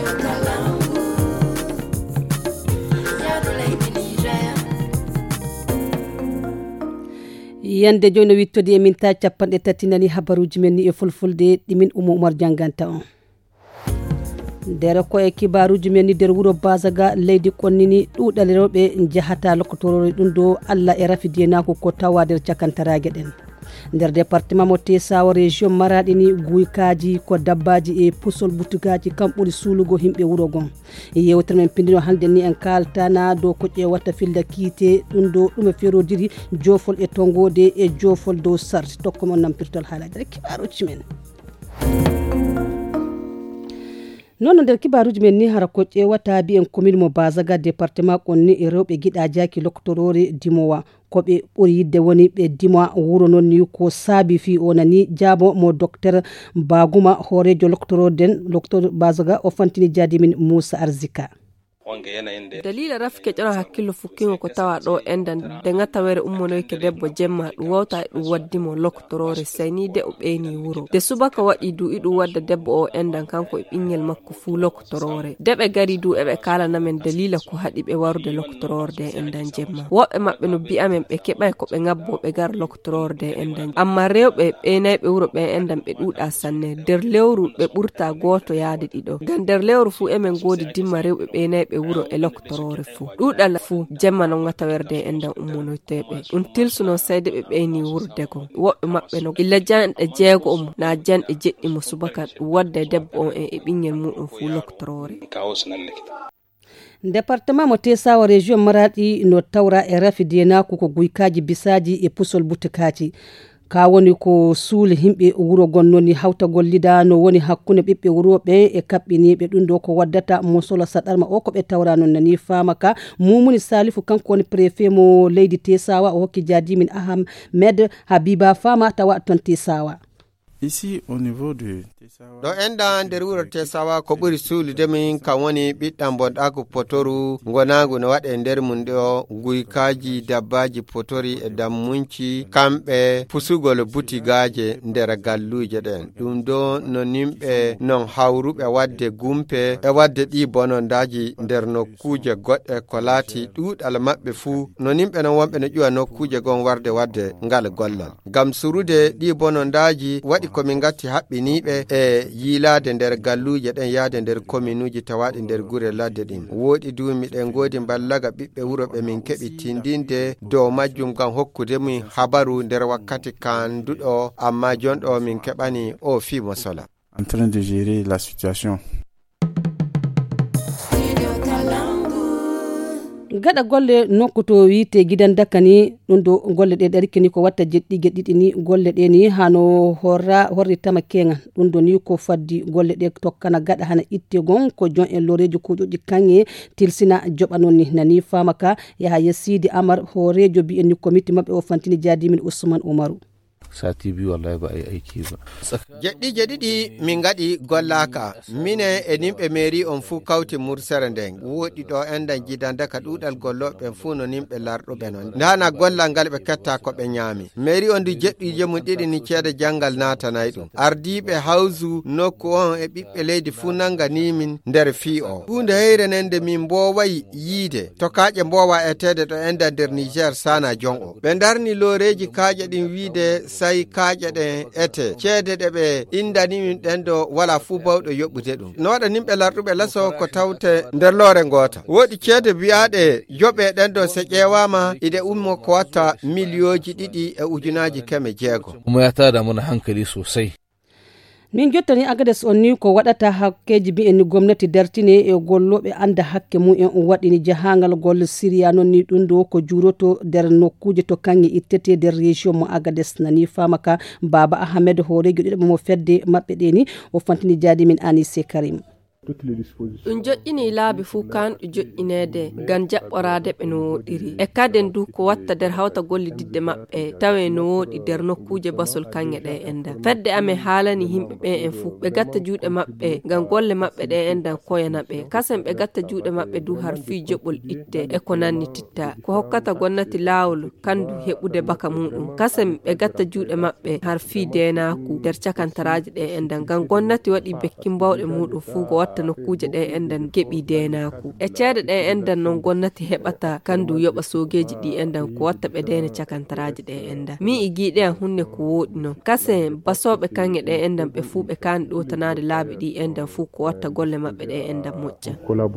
yande joni wittodi e min ta capanɗe tati nani habaruji men ni e fulfulde ɗimin Umar janganta on dere ko e kibaruji men ni der wuro Bazaga leydi konnini ɗuɗal rewɓe jahata lokotorore ɗum do Allah e rafidinako ko tawa der cakantarage ɗen der département mo Tesawa région Maradi ni guykaji ko dabbaji e pusol butugaji kam ɓuri sulugo himɓe wuro gon yewtere men pindino hande ni en kaltana do ko ƴewata filda kiite ɗum do ɗum e ferodiri jofol e tongode e jofol dow sarti tokko mon nampirtol haalaji rek kibaruji men non nder kibaruji men ni hara ko ƴewata bi en commune mo Bazaga département konni e rewɓe giɗa jaki lokotorore dimowa ko ɓe ɓuri yidde woni ɓe dima wuro noon ni ko saabi fi o nani jaabo mo docteur Baguma horejo lokotorode den docteur Bazaga o fantini jaadi min Moussa Arzika dalila rafke ƴara hakkillo fukkingo ko tawa ɗo endan de gatawere ummonoyke debbo jemma ɗum wawta e ɗum waddimo lokotorore sayni de o ɓeeni wuro de subaka waɗi du iɗum wadda debbo o endan kanko e ɓinguel makko fuu lokotorore de ɓe gari du eɓe kalanamen dalila ko haɗi ɓe warude lokotorore de endan jemma woɓɓe maɓɓe no mbi'amen ɓe keɓay ko ɓe gabbo ɓe gar lokotorore de endan amma rewɓe ɓeenayɓe wuro ɓe endan ɓe ɗuɗa sanne nder lewru ɓe ɓurta goto yaade ɗiɗo ngam nder lewru fuu emen godi dimma rewɓe ɓeenayɓe wuro e lokotorore fuu ɗuɗal fuu jemma non gatawerde endan ummonoyteɓe ɗum tilsuno sayde ɓe ɓeyni wurdego woɓɓe maɓɓe no illa janɗe jeego na janɗe jeɗɗi mo subaka ɗum wadda debbo on e ɓinguel muɗum fuu lokotorore département mo Tesawa région Maradi no tawra e rafidena ko guykaji bisaji e pusol butukaji ka woni ko suuli himɓe wuro gonno ni hawta gollida no woni hakkunde ɓiɓɓe wuroɓe e kaɓɓiniɓe ɗum ɗo ko waddata mo solo saɗarma o ko ɓe tawra non nani famaka Mumuni Salifu kanko woni préfet mo leydi Tesawa o hokki jaadi min Ahmed Habiba Fama tawa ton Tesawa ici au niveau de Tesawa do enda nder wuro Tesawa ko ɓuri suulude min kan woni ɓiɗɗam bonɗaku potoru gonagu no waɗe nder mum ɗo guykaji dabbaji potori e dammunci kamɓe pusugol butigaje nder galluje ɗen ɗum do no nimɓe non hawruɓe wadde gumpe e wadde ɗi bonondaji nder nokkuje goɗɗe ko laati ɗuɗal maɓɓe fuu no nimɓe non wonɓe no ƴuwa nokkuje gon warde wadde ngal gollal gam surude ɗi bonondaji waɗi komin gatti haɓɓiniɓe e yiilade nder galluje ɗen yaade nder kommunuji tawaɗi nder gure ladde ɗin woɗi duumi ɗen godi ballaga ɓiɓɓe wuroɓe min keɓi tindinde dow majjum gam hokkude min habaru nder wakkati kan duɗo amma jonɗo min keɓani o fimo sola en train de gérer la situation gada golle nokku to wiite gidan dakani ɗum do golle ɗe ɗarikini ko watta jeɗɗige ɗiɗi ni golle ɗe ni hano horritama kenga ɗum do ni ko faddi golle ɗe tokkana gada hana itte gon ko jon en lorejo kuƴoƴi kanŋe tilsina joɓa noon ni nani famaka yaha Sidi Amar horejo bi en ni comité mabɓe o fantini jaadi min Ousmane Oumarou sati biyu wallahi ba a yi aiki ba. Jeɗɗi ɗiɗi min gaɗi gollaka mine e nimɓe mairie on fuu kawti mursere nden woɗi ɗo endan jidande ka ɗuɗal golloɓe fuu no nimɓe larɗuɓe non ndana gollal ngal ɓe ketta ko ɓe ñaami mairie on du jeɗɗije mum ɗiɗi ni ceede janggal natanayi ɗum ardiɓe hawsu nokku on e ɓiɓɓe leydi fuu nanganimin nder fii o hunde heyre nen nde min mbowayi yiide to kaaƴe mbowa etede ɗo enda nder Niger sana jon o ɓe darni loreji kaaƴe ɗin wiide sai kaaƴe ɗen ete ceede ɗe ɓe indanimin ɗen ɗo wala fuu bawɗo yoɓɓude ɗum no waɗa nimɓe larɗuɓe laso ko tawte nder loore ngota woɗi ceede biyaɗe yoɓe ɗen ɗo se ƴewama ide ummo ko watta milioji 2 e ujunaji 600 kuma ya tada mana hankali sosai. min jottani Agades on ni ko waɗata hakkeji bi en gomnati dartine e golloɓe anda hakke mum en waɗini jahangal golle Syria non ni ɗum ɗo ko juroto nder nokkuje to kanŋe ittete nder région mo Agades nani famaka Baba Ahmed horejo ɗiɗo mo fedde maɓɓe ɗe ni o fantini jaadi min Anissé Karim ɗum joƴƴini laabi fuu kanɗo joƴƴinede ngam jaɓɓorade ɓe no woɗiri e kaden du ko watta nder hawta gollididde maɓɓe tawe no woɗi nder nokkuje basol kanŋe ɗe enda fedde amen haalani himɓe ɓe en fuu ɓe gatta juuɗe maɓɓe ngam golle maɓɓe ɗe endan koyana ɓe kasen ɓe gatta juuɗe maɓɓe du har fii joɓol itte e ko nanni titta ko hokkata gonnati laawol kandu heɓude baka muɗum kasen ɓe gatta juuɗe maɓɓe har fii denaku nder cakantaraji ɗe endan ngam gonnati waɗi bekkin bawɗe muɗum fuu ko watta watta nokkuje ɗe endan keɓi denaku e ceede ɗe endan non gonnati heɓata kandu yoɓa sogeji ɗi endan ko watta ɓe dena cakantaraji ɗe endan mi igiɗe an hunde ko woɗi non kase basoɓe kange ɗe endan ɓe fuu ɓe kani ɗo tanade laabi ɗi endan fuu ko watta golle maɓɓe ɗe endan moƴƴa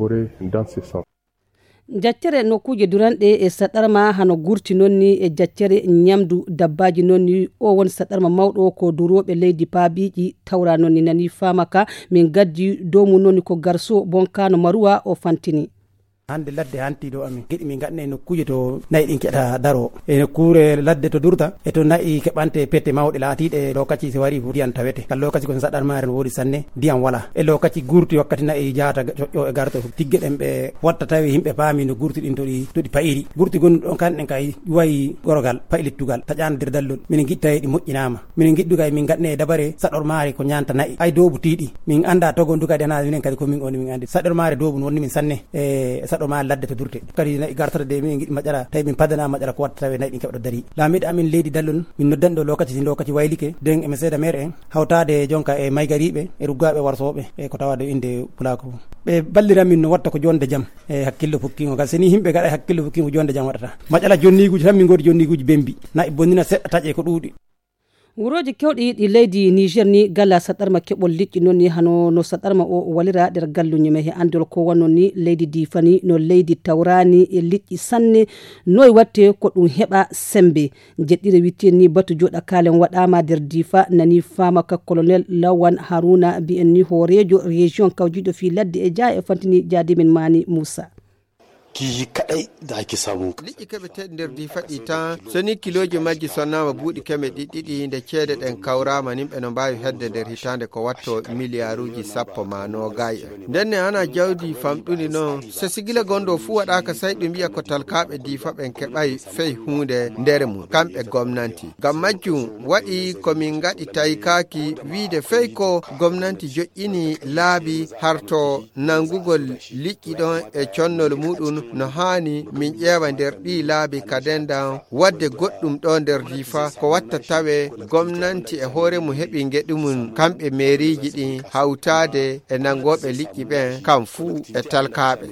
jaccere nokkuje duranɗe e saɗarma hano gurti nonni e jaccere ñamdu dabbaji nonni o won saɗarma mawɗo ko duroɓe leydi paabiƴi tawra nonni nani famaka min gaddi domu nonni ko garso bonkano maruwa o fantini hande ladde hanti do amin giɗi min gaɗne nokkuje to nayi ɗin keɗa daro e nokkure ladde to durta e to nayi keɓante pette mawɗe laatiɗe lokaci so wari fu ndiyam tawete kala lokaci ko saɗarmare no woodi sanne ndiyam wala e lokaci gurti wakkati nayi jahata coƴƴo e garto tigge ɗen ɓe watta tawi yimɓe paami no gurti ɗin toɗi payiri gurti gonɗi ɗon kanɗen kay wayi gorogal payilittugal taƴano nder dallol minen giɗi tawi ɗi moƴƴinama minen giɗdu kay min gaɗne dabare saɗormare ko ñanta nayi ay doobu tiiɗi min anda togondu kadi ana minen kadi komin oni min andi saɗormare doobu no wonni min sanne e ɗo ma ladde to durte kadi nayi gartata de min giɗi maƴara tawi min padana maƴara ko watta tawi nayi ɗin keɓɗo dari laamiɗo amin leydi dallol min noddan ɗo lokaci waylike den eme seeda mere en hawtade jonka e maygariɓe e ruggaɓe warsoɓe e ko tawade inde pulako ɓe balliran min no watta ko jonde jaam e hakkillo fukkingo gal seni yimɓe gaɗa hakkillo fukkingo jonde jaam waɗata maƴala jonniguji tan min godi jonniguji bembi nayi bonnina seɗɗa taƴe ko ɗuuɗi wuroji kewɗi ɗi leydi Niger ni galla saɗarma keɓol liƴƴi noon ni hano no saɗarma o walira nder galluñume he andol ko wonnon ni leydi difani no leydi tawrani e liƴƴi sanne noye watte ko ɗum heɓa sembe jeɗɗire wittien ni batu joɗa kalen waɗama nder difa nani famaka colonel Lawan Haruna mbi'en ni hoorejo région kawjiɗo fi ladde e jaa e fantini jaadimen Mani Moussa kiji kadai da ake samu liƙi keɓe teɗ nder di faɗi tan soni kiloji majji sonnama buuɗi keme ɗiɗɗiɗi nde ceede ɗen kawrama nimɓe no mbawi hedde nder hitande ko watto milliaruji sappo ma nogayi ndenne hana jawdi famɗuɗi noon so sigila gonɗo fuu waɗaka say ɗum wiya ko talkaɓe difa ɓen keɓay fey hunde nder mum kamɓe gomnanti ngam majjum waɗi komin gaɗi taykaki wiide fey ko gomnanti joƴƴini laabi harto nangugol liƴƴi ɗon e connol muɗum no hani min ƴeewa nder ɗi laabi kadenda wadde goɗɗum ɗo nder difa ko watta tawe gomnanti e hoore mum heɓi geɗumum kamɓe mairiji ɗin hawtade e nangoɓe liƴƴi ɓen kam fuu e talkaɓe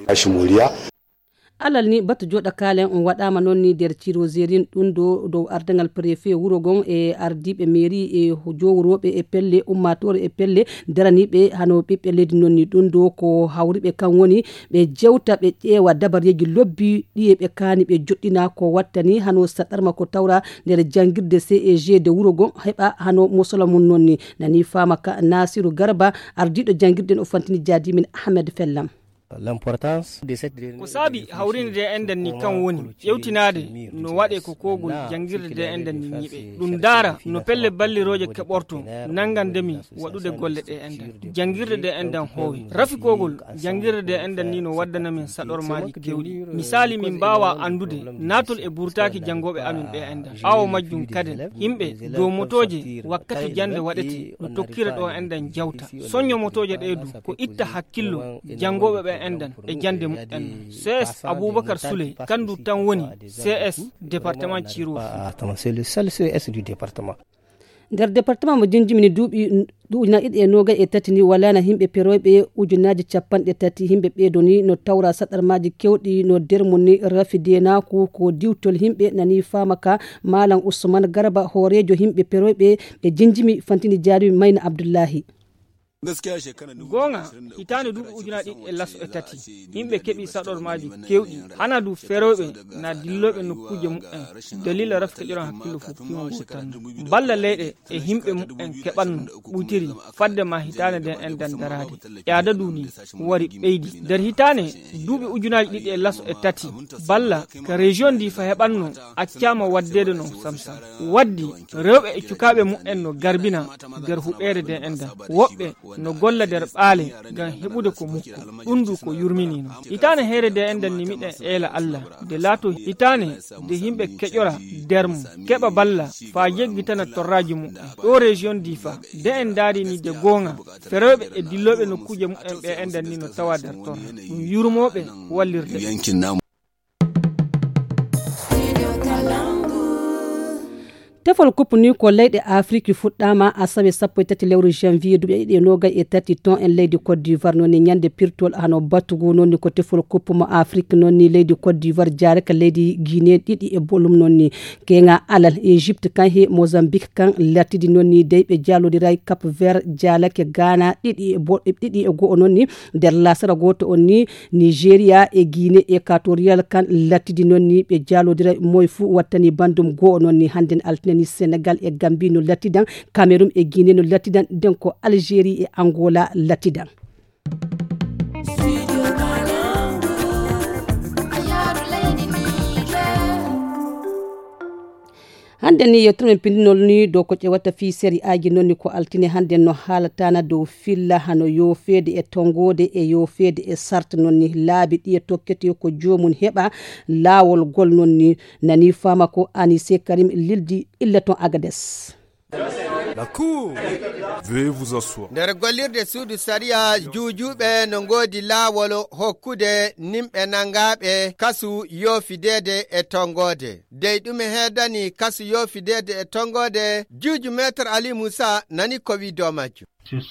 alal ni batu joɗa kalen on waɗama noon ni nder ciroserin ɗum dow ardagal préfet wuro gon e ardiɓe mairie e jowroɓe e pelle ummatore e pelle daraniɓe hano ɓiɓɓe leydi noon ni ɗum do ko hawriɓe kan woni ɓe jewta ɓe ƴeewa dabareji lobbi ɗi e ɓe kaani ɓe joɗɗina ko wattani hano saɗarma ko tawra nder jangguirde CEG de wuro gon heɓa hano mosola mum noon ni nani famaka Nasiru Garba ardiɗo jangguirden o fantini jaadimin Ahmed Fellam ko saabi hawrinde de enɗen ni kan woni ƴewtinade no waɗe ko kogol jangguirde de enɗen ni ñiɓe ɗum daara no pelle balliroje keɓorto nangandemi waɗude golle ɗe enɗen jangguirde de enɗen hoowi rafi kogol jangguirde de enɗen ni no waddanamin saɗormaji kewɗi misali min mbawa andude natol e burtaki janggoɓe amin ɓe enɗen awo majjum kaden yimɓe dow motoje wakkati jande waɗete no tokkira ɗo enɗen jawta soño motoje ɗedu ko itta hakkillo janggoɓe ɓe enɗen e jande muɗen CS Aboubacar Souley kandu tan woni CS département Ciro c'est le seul CS du département nder département mo jinjimini duuɓi ujunnaje ɗiɗi e nogas e tati ni walana himɓe peroyɓe ujunaji capanɗe tati himɓe ɓeeɗo ni no tawra saɗarmaji kewɗi no nder mum ni rafidenaku ko diwtol himɓe nani famaka Malam Ousmane Garba hoorejo himɓe peroyɓe ɓe jinjimi fantini jaari Mayna Abdoullahi gonga hitande duuɓi ujunaje ɗiɗi e laso e tati yimɓe keeɓi saɗormaji kewɗi hana du feroɓe na dilloɓe nokkuje mumen dalila rafkeƴoran hakkillo fukkigo tan balla leyɗe e himɓe mumen keɓanno ɓuytiri fadde ma hitande nden enɗen darade e adadu ni wari ɓeydi nder hitane duuɓi ujunaje ɗiɗi e laso e tati balla ka région ndi fa heɓanno accama waddede no samsam waddi rewɓe e cukaɓe mumen no garbina nder huɓere nden enɗen woɓɓe no golla nder ɓaale ngam heɓude ko mukko ɗum du ko yurminino hitane heere de enɗen ni miɗen eela Allah de laato hitane de yimɓe keƴora nder mum keɓa balla fa jeggitana torraji mumen ɗo région difa de en daari ni de gonga ferewɓe e dilloɓe nokkuje mumen ɓe enɗen ni no tawa nder torra ɗum yurmoɓe wallirde tefol coupe ni ko leyɗe afrique fuɗɗama asawe 13 lewru janvier 2023 ton en leydi Côte d'Ivoire noni ñande pirtol hano batugo nonni ko tefol coupe mo afrique nonni leydi Côte d'Ivoire jaraka leydi Guinée ɗiɗi e bolum nonni kenga alal Egypte kan he Mozambique kan latidi nonni deyɓe jalodiray Cap Vert jalake Ghana ɗiɗi e go'o nonni nder lasara goto on ni Nigeria e Guinée équatorial kan latidi nonni ɓe jalodiray moy fu wattani bandum go'o nonni handen altine Sénégal et Gambie no latidan Cameroun et Guinée no latidan den ko Algérie et Angola latidan hande ni yettumen pindinol ni do ko ƴewata fi série aji nonni ko altine hande no haalatana dow filla hano yofede e tongode e yofede e sarte nonni laabi ɗi e tokkete ko jomum heɓa laawol gol nonni nani fama ko Anissé Karim Lildi illa ton Agades. La cour, veuillez vous asseoir. nder gollirde suudu sariya juujuɓe no ngodi laawol hokkude nimɓe nangaɓe kasu yoofidede e tongode dey ɗum heedani kasu yoofidede e tongode juuju maître Ali Moussa nani ko wi dow majjum.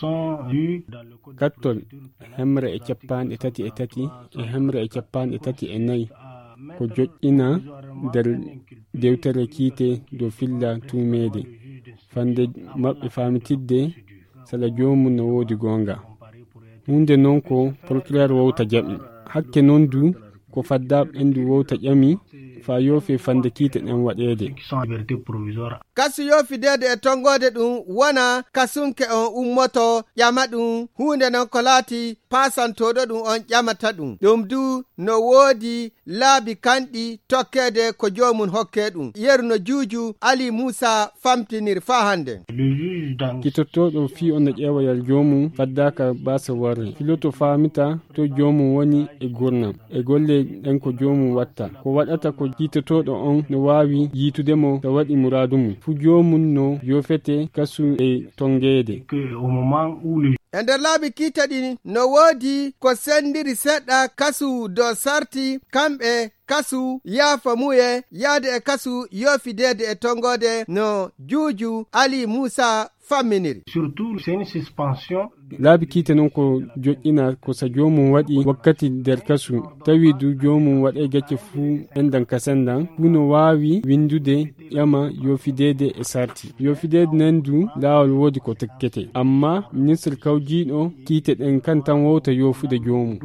kattol hemre e capanɗe tati e tati e hemre e capanɗe tati e nayyi ko joƴƴina nder dewtere kiite dow filla tumede fande maɓɓe famitidde sala jomum no woodi gonga hunde noon ko procureur wowta jaɓi hakke noon du ko fadda ɓendu wowta ƴami fa yoofe fande kiite ɗen waɗede kasu yoofidede e tongode ɗum wona kasunke on ummoto ƴama ɗum hunde non ko laati pasantoɗo ɗum on ƴamata ɗum du no woodi laabi kanɗi tokkede ko jomum hokke ɗum yeru no juuju Ali Moussa famtinir fa hande kitottoɗo fi on no ƴeewayal jomum faddaka basa warre filoto famita to jomum woni e gurnam e golle ɗen ko jomum watta ko waɗata ko kitotoɗo on no wawi yitudemo to waɗi muradu mum fu jomum no yofete kasu e tongede e nder laabi kiita ɗi no woodi ko sendiri seɗɗa kasu dow sarti kamɓe kasu yaafa muye yaade e kasu yoofidede e tongode no juuju Ali Moussa famminiri laabi kiite noon ko joƴƴina ko sa jomum waɗi wakkati nder kasu tawi du jomum waɗe gacce fuu endan kasendan fu no wawi windude ƴama yoofidede e sarti yoofidede nen du laawol woodi ko tekkete amma ministre kawjiɗo kiite ɗen kan tan wowta yoofude jomum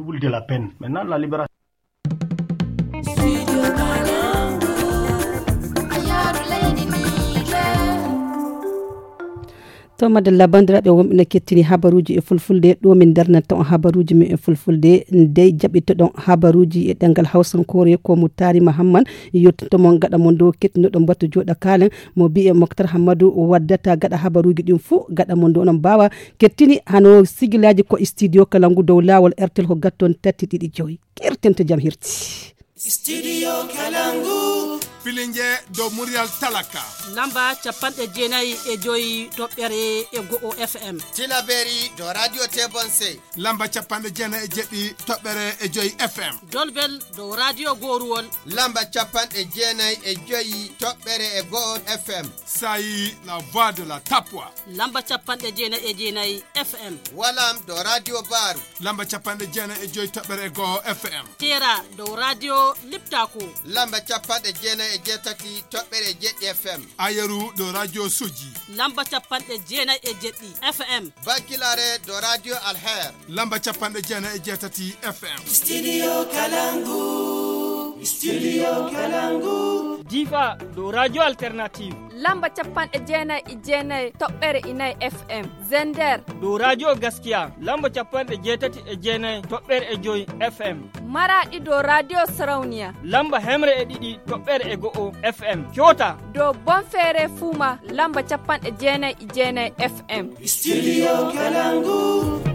to madalla bandiraɓe wonɓe no kettini habaruji e fulfulde ɗo min darnata on habaruji min e fulfulde nde jaɓɓitoɗon habaruji e ɗengal hawsankore ko mo Tari Mahamman yettotomon gaɗa mon dow kettinoɗon battu joɗa kalen mo biye Moktar Hammadou waddata gaɗa habaruji ɗin fou gaɗa mon dow onon mbawa kettini hano sigilaji ko studio Kalangu dow lawol RTL ko gatton 32 kerten to jam hirti studio Kalangu filinge do Murial Talaka lamba 95.5 toɓɓere e go'o FM Tilaberi do radio Tebonse lamba 97 toɓɓere e joyi FM Dolbel do radio Goruwol lamba 95 toɓɓere e go'o FM Sayi la voix de la Tapwa lamba 99 FM Walam do radio Baru lamba 99 toɓɓere e go'o FM Tera do radio Liptako lamba 99 toɓɓere jeɗɗi FM Ayeru do radio Suji lamba 97 FM Bankilare do radio Alher lamba 98 FM Studio Kalangu Difa do radio alternative lamba 99 toɓɓere inai FM Zender do radio Gaskiya lamba 89 toɓɓere e joyi FM Maradi do radio Sarauniya lamba hemre e ɗiɗi toɓɓere e go'o FM Kyota do Bonfere Fuma lamba 99 FM Studio Kalangu